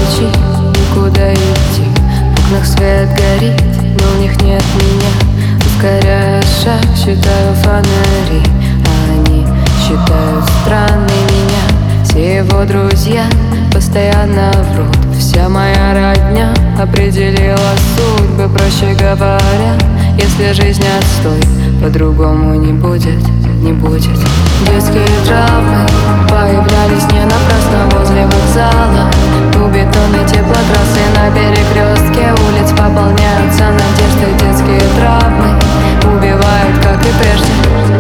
ключи, никуда идти. В окнах свет горит, но в них нет меня. Ускоряю шаг, считаю фонари, а они считают странной меня. Все его друзья постоянно врут. Вся моя родня определила судьбы. Проще говоря, если жизнь отстой, по-другому не будет, не будет. Детские травмы появлялись не напрасно возле вокзала. У бетонной теплотрассы на перекрестке улиц пополняются надежды. Детские травмы убивают, как и прежде.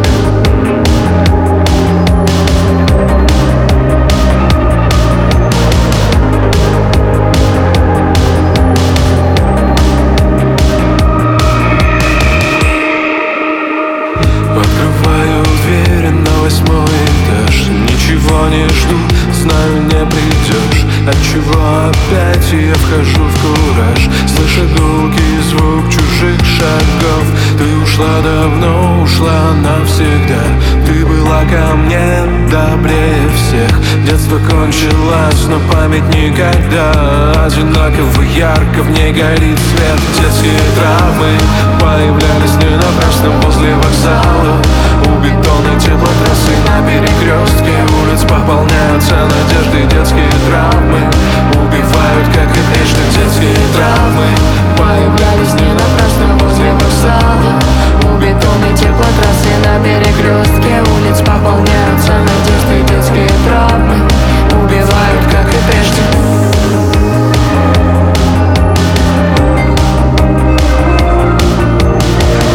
Открываю двери на 8-й этаж. Ничего не жду, знаю, не придешь. Отчего опять я вхожу в кураж? Слышу гулкий звук чужих шагов. Ты ушла давно, ушла навсегда. Ты была ко мне добрее всех. Детство кончилось, но память никогда. Одинаково ярко в ней горит свет. Детские травмы появлялись не напрасно возле вокзала. У бетонной теплотрассы на перекрестке улиц пополняются надежды. Детские травмы